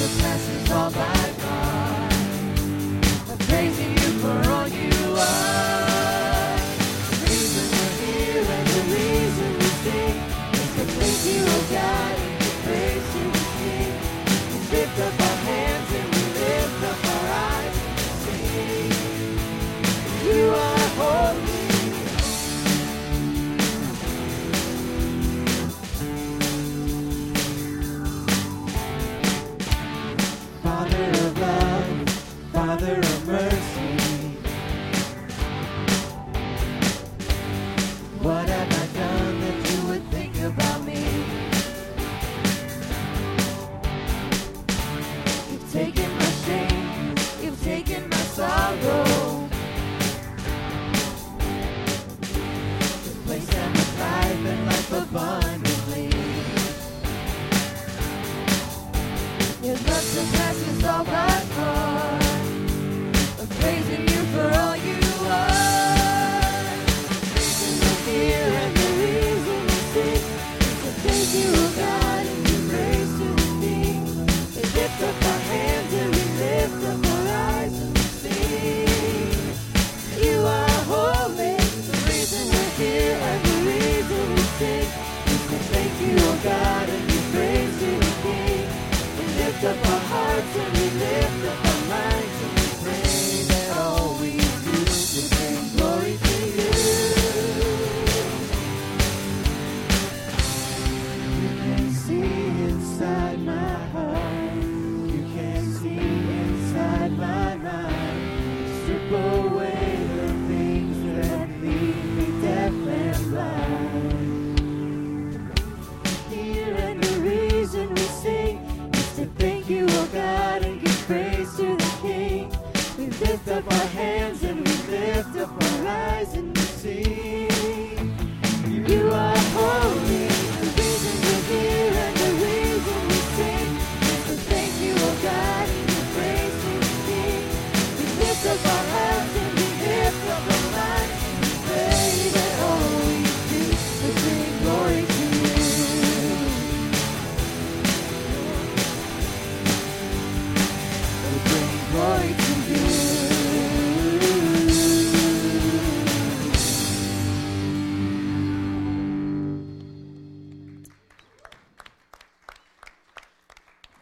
surpasses all my mind. I'm praising you for all you are. The reason we're here and the reason we sing is to praise you, oh God, and to praise you, the King. We lift up our hands and we lift up our eyes and sing. You are holy. Father of love, Father of mercy, what have I done that you would think about me? You've taken my shame, you've taken my sorrow, replaced them with life and life abundantly. Your love surpasses all my